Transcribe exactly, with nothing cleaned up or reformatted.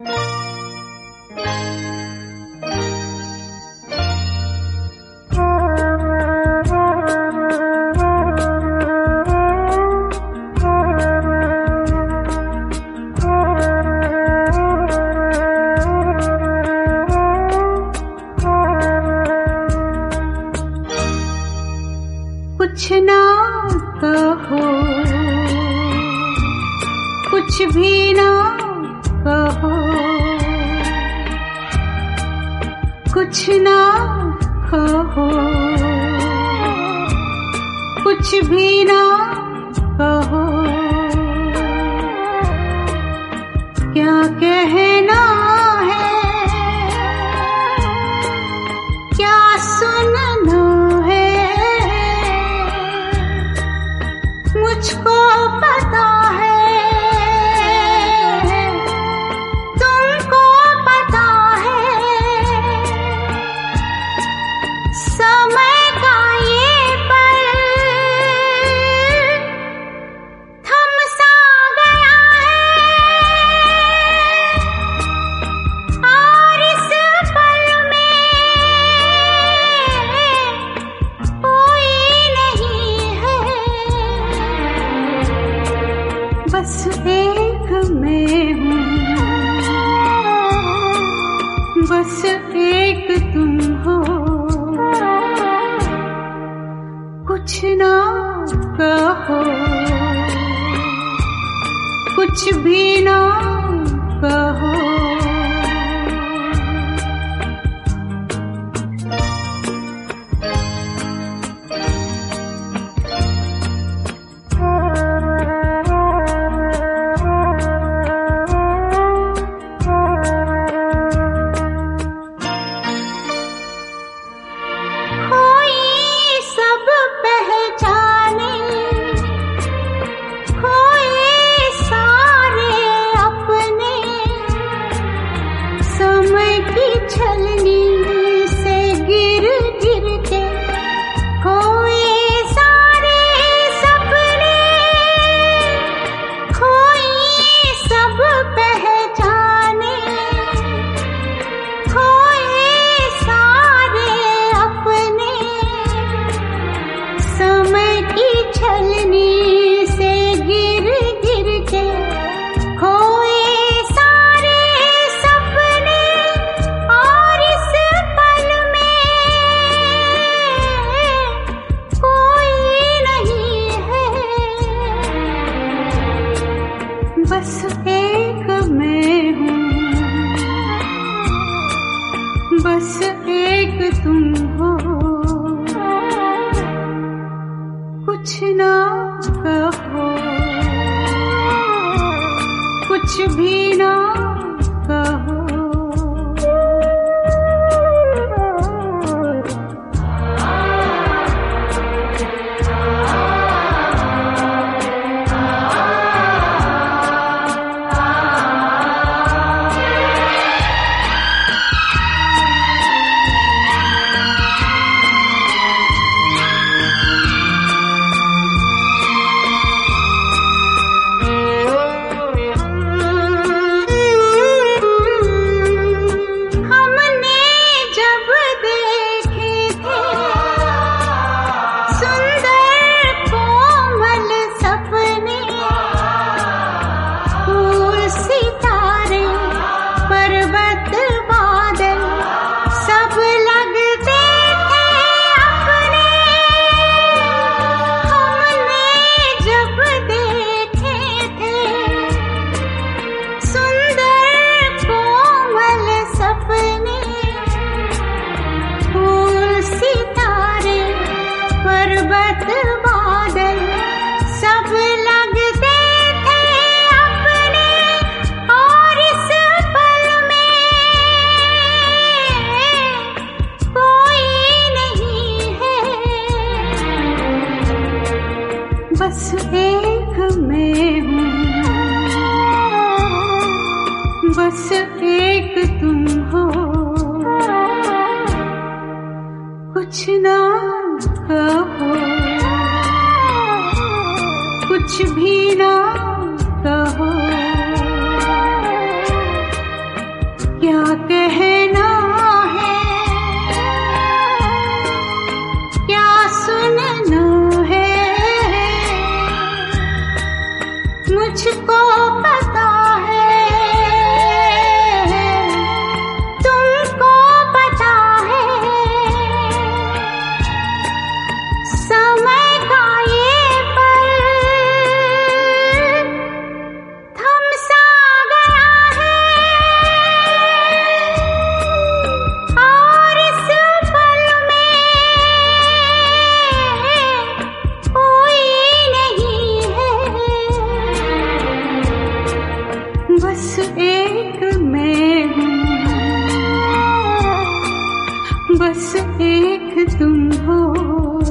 कुछ ना कहो, कुछ भी ना कहो, कुछ ना कहो, कुछ भी ना कहो, क्या कहना है, क्या सुनना है, मुझको पता है, तुमको पता है, समय का ये पल थम सा गया है, और इस पल में कोई नहीं है, बस एक मैं हूँ, बस एक तुम हो, कुछ ना कहो, कुछ भी ना कहो। छलनी से गिर गिर के खोए सारे सपने, खोए सब पहचाने, खोए सारे अपने, समय की छलनी से गिर गिर के खोए बस एक मैं हूँ, बस एक तुम हो, कुछ ना कहो, कुछ भी ना कहो। बादल सब लगते थे अपने, और इस पल में कोई नहीं है, बस एक मैं हूँ, बस एक तुम हो, कुछ ना कहो, कुछ भी ना कहो। एक मैं हूँ, बस एक तुम हो।